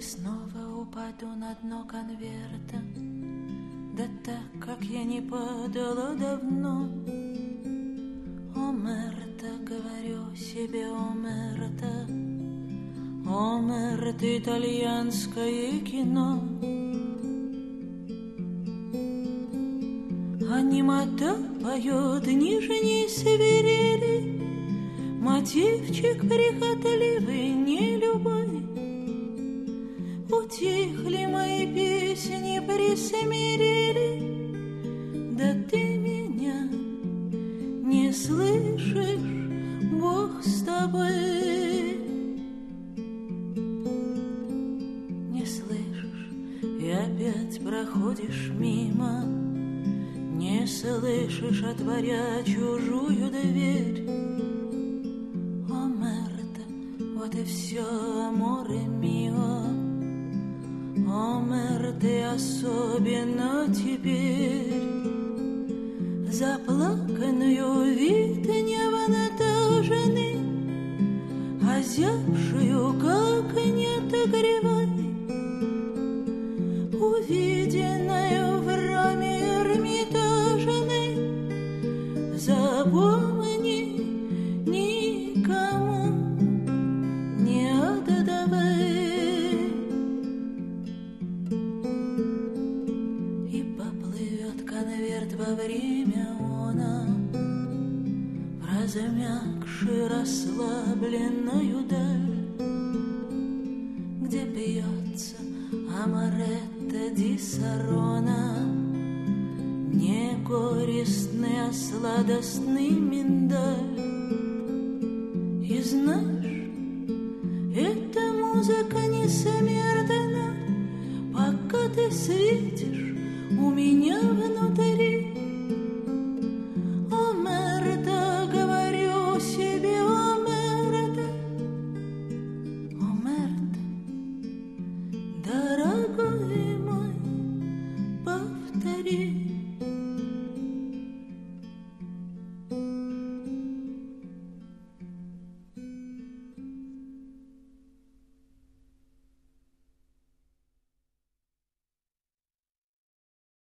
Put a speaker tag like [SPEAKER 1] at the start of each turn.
[SPEAKER 1] снова упаду на дно конверта, да так, как я не падала давно. О, Мерта, говорю себе, о, Мерта, о, Мерта, итальянское кино. А немота поет нижней свирели, мотивчик прихотливый, не любой. Утихли мои песни, присмирели, да ты меня не слышишь, Бог с тобой. Не слышишь, и опять проходишь мимо, не слышишь, отворя чужую дверь. О, Мерта, вот и все, аморе мио. О, Мерта, особенно теперь, заплаканную вид невонатаженный, озябшую, как нет гривой, увиденную в раме Эрмитажной, запомни, никому не отдавай. И поплывет конверт во время она в размягшую расслабленную даль, где пьется амаретто ди Сарона, не горестный, а сладостный миндаль. И знаешь, эта музыка несмертна, пока ты светишь у меня внутри.